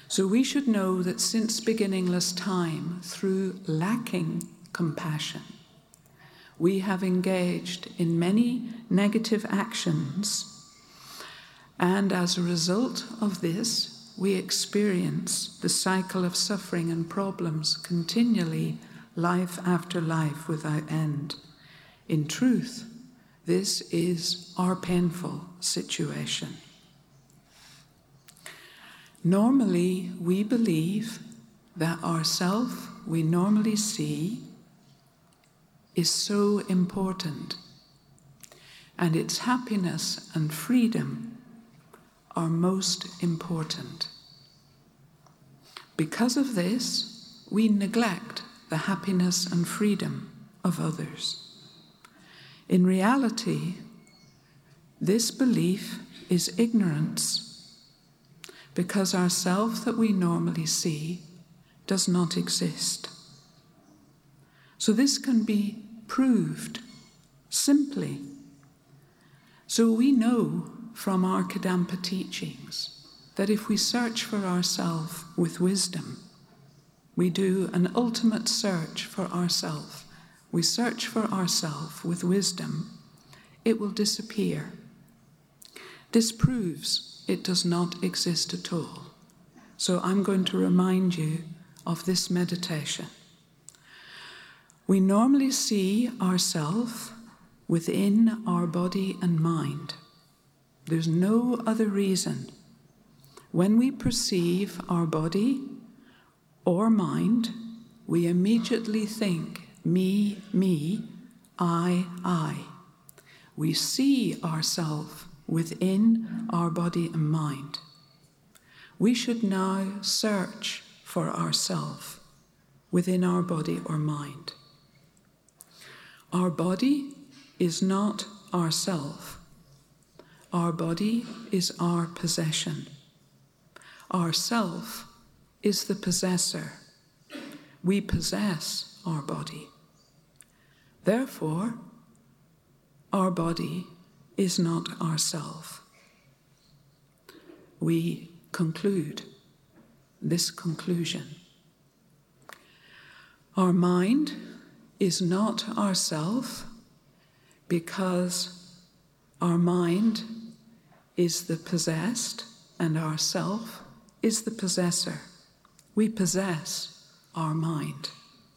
So we should know that since beginningless time, through lacking compassion, we have engaged in many negative actions, and as a result of this, we experience the cycle of suffering and problems continually, life after life without end. In truth, this is our painful situation. Normally, we believe that ourself we normally see is so important, and its happiness and freedom are most important. Because of this, we neglect the happiness and freedom of others. In reality, this belief is ignorance, because our self that we normally see does not exist. So this can be proved simply. So we know from our Kadampa teachings that if we search for ourself with wisdom, we do an ultimate search for ourself. We search for ourself with wisdom, it will disappear. This proves it does not exist at all. So I'm going to remind you of this meditation. We normally see ourself within our body and mind. There's no other reason. When we perceive our body or mind, we immediately think, me, me, I. We see ourselves within our body and mind. We should now search for ourself within our body or mind. Our body is not ourself. Our body is our possession. Our self is the possessor. We possess our body. Therefore, our body is not ourself. We conclude this conclusion. Our mind is not ourself because our mind is the possessed and our self is the possessor. We possess our mind.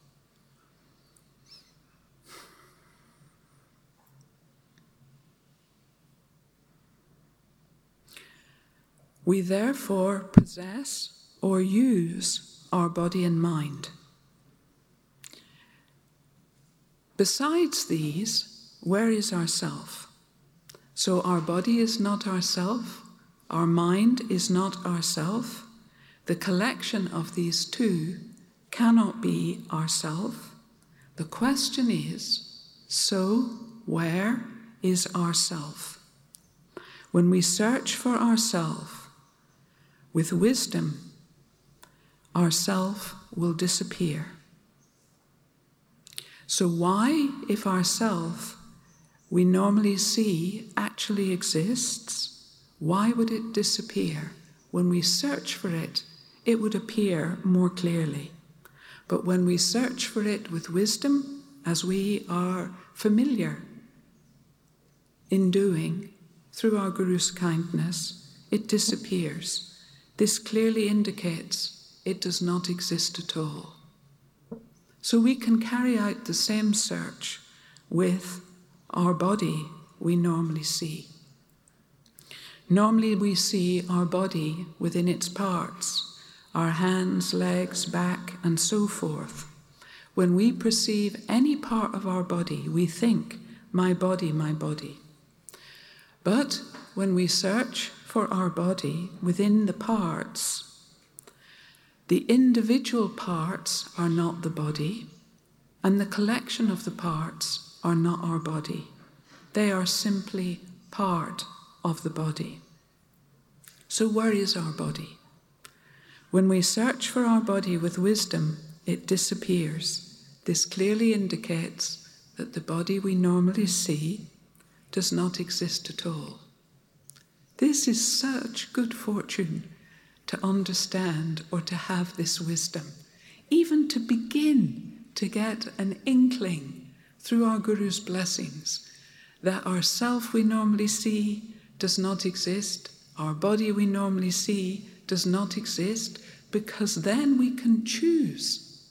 We therefore possess or use our body and mind. Besides these, where is our self? So our body is not our self, our mind is not our self. The collection of these two cannot be our self. The question is, so where is our self? When we search for ourself, with wisdom, our self will disappear. So why, if our self we normally see actually exists, why would it disappear? When we search for it, it would appear more clearly. But when we search for it with wisdom, as we are familiar in doing through our Guru's kindness, it disappears. This clearly indicates it does not exist at all. So we can carry out the same search with our body we normally see. Normally we see our body within its parts, our hands, legs, back, and so forth. When we perceive any part of our body, we think, my body, my body. But when we search for our body within the parts, the individual parts are not the body, and the collection of the parts are not our body. They are simply part of the body. So where is our body? When we search for our body with wisdom, it disappears. This clearly indicates that the body we normally see does not exist at all. This is such good fortune to understand or to have this wisdom, even to begin to get an inkling through our Guru's blessings that our self we normally see does not exist, our body we normally see does not exist, because then we can choose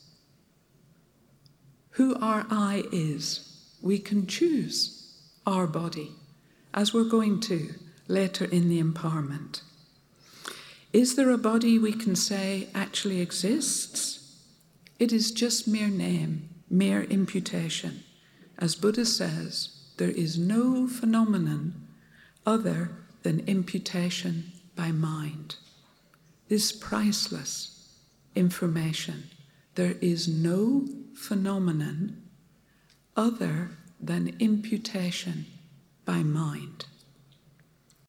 who our I is. We can choose our body, as we're going to later in the empowerment. Is there a body we can say actually exists? It is just mere name, mere imputation. As Buddha says, there is no phenomenon other than imputation by mind. This priceless information. There is no phenomenon other than imputation by mind.